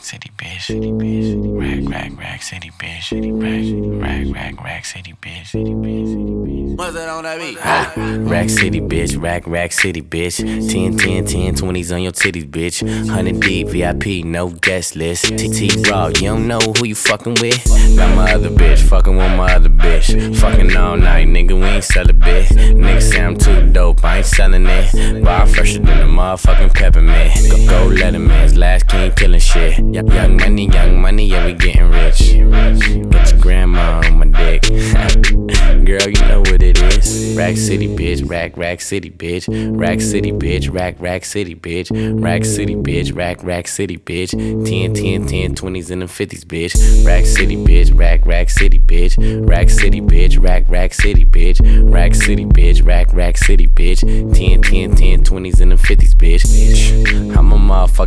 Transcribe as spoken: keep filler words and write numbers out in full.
city, bitch. City, bitch. Rack, rack, rack, city, bitch. City, rack, rack, rack, rack, city, bitch. City, bitch. City, bitch. What's that on that beat? Ah, rack city, bitch, rack, rack city, bitch. ten, ten, ten, twenties on your titties, bitch. one hundred deep, V I P, no guest list. T T Raw, you don't know who you fucking with. Got my other bitch, fucking with my other bitch. Fucking all night, nigga, we ain't sell a bit. Nigga say I'm too dope, I ain't selling it. Bar fresher than a motherfucking peppermint. Go, go Letterman's last king killing shit. Young money, young money, yeah, we getting rich. Get your grandma on my dick. Girl, you know what it is. Rack city, bitch, rack, rack city, bitch. Rack city, bitch, rack, rack city, bitch. Rack city, bitch, rack, rack city, bitch. ten, ten, ten, twenties and the fifties, bitch. Rack city, bitch, rack, rack city, bitch. Rack city, bitch, rack, rack city, bitch. Rack city, bitch, rack, rack city, bitch. ten, ten, ten, twenties and the fifties, bitch. I'm a motherfucker.